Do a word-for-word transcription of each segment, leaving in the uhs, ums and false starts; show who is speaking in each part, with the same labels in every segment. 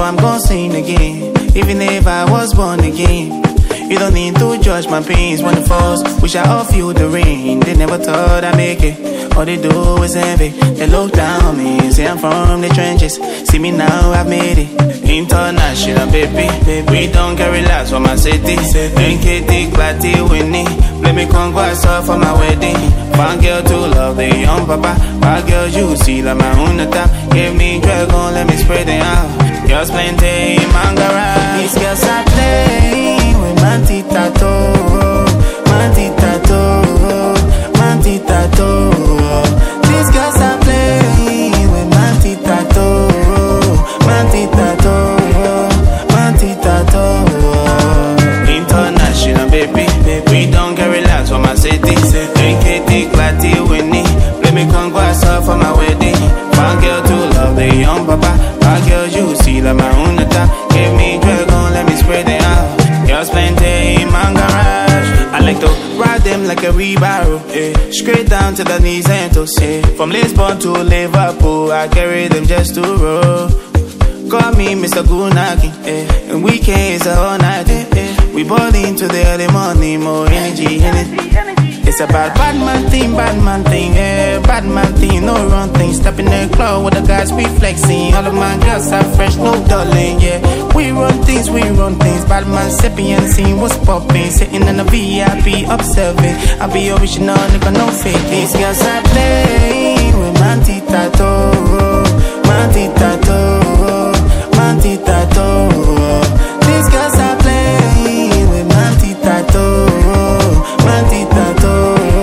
Speaker 1: I'm gonna sing again, even if I was born again. You don't need to judge my pains when it falls. Wish I all feel the rain. They never thought I'd make it. All they do is envy. They look down on me, say I'm from the trenches. See me now, I've made it. International, baby, baby. We don't carry last for my city. N K T, Clarty, Winnie. Let me come go outside for my wedding. Fine girl to love the young papa. Bad girl you see like my own the top. Give me dragon, let me spread it out. Girls plenty in my garage. These girls I play with Manti Tato, Manti Tato, Manti Tato. These girls I play with Manti Tato, Manti Tato, Manti Tato. International, baby, baby. We don't get relaxed for my city. N K T, Clarty, Winnie. Let me come go outside for my wedding. Fine girl to love the young papa. Bad girl you see like my own the top. Give me dragon, let me spread it out. Girls plenty in my garage. I like to ride them like a wheelbarrow, eh. Straight down to the knees and toes, eh. From Lisbon to Liverpool, I carry them just to roll. Call me Mister Gunaki, eh. And weekends are all night, eh, eh. We ball into the early morning, more energy in it. It's about bad man thing, bad man thing, yeah. Bad man thing, no wrong thing. Step in the club with the guys, we flexing. All of my girls are fresh, no darling, yeah. We run things, we run things. Bad man sipping and seeing what's popping. Sitting in the V I P, observing. I be original, nigga, no fake. These girls I play with Manti Tato, Manti Tato, Manti Tato. These girls I play with Manti Tato, Manti Tato.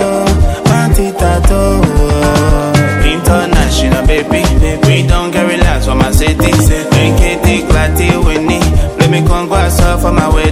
Speaker 1: International, baby, we don't get relaxed for my city. N K T, Clarty, Winnie. Let me come go outside for my way.